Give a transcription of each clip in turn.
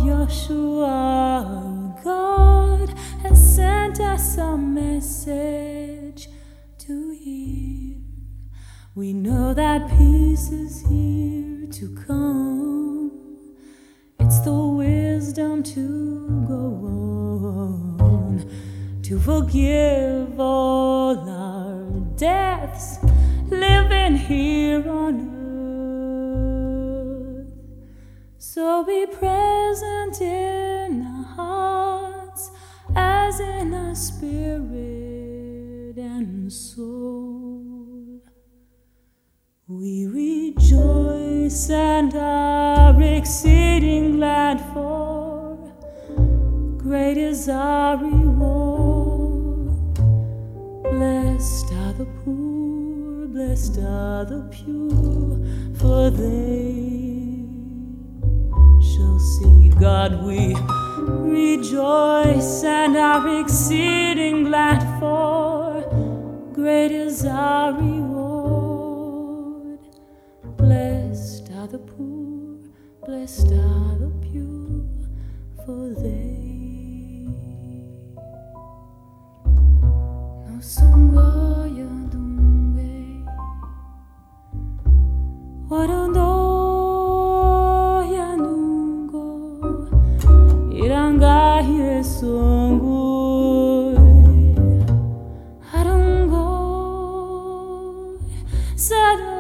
Yeshua, God has sent us a message to hear. We know that peace is here to come. It's the wisdom to go on, to forgive all our deaths living here on earth. So be present in our hearts as in our spirit and soul. We rejoice and are exceeding glad, for great is our reward. Blessed are the poor, blessed are the pure, for they shall see God. We rejoice and are exceeding glad, for great is our reward. Blessed are the poor, blessed are the pure, for they no songoya dungwe warondoya nungo irangaye songo harongo sada.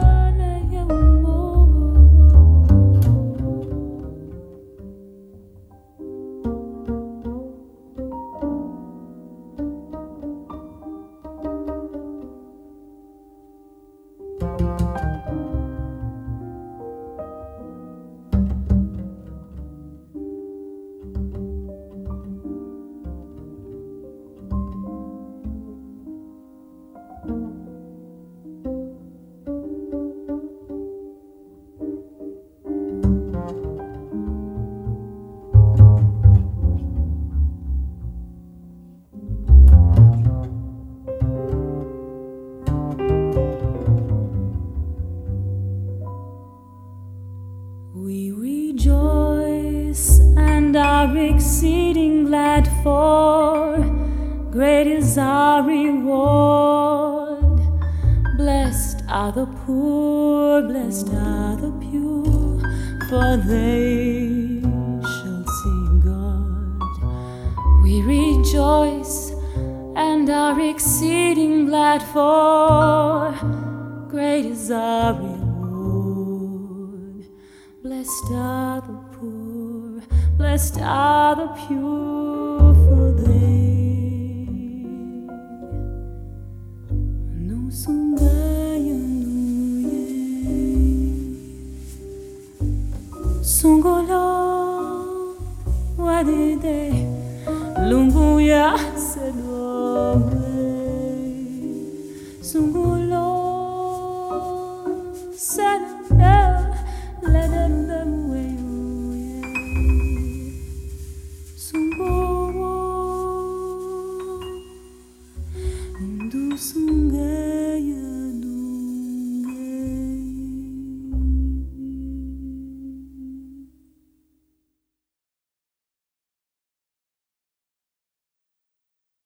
We rejoice and are exceeding glad, for great is our reward. Blessed are the poor, blessed are the pure, for they shall see God. We rejoice and are exceeding glad, for great is our reward. Blessed are the poor, blessed are the pure, for they no sungayanuye sungolo wadide lunguya selo.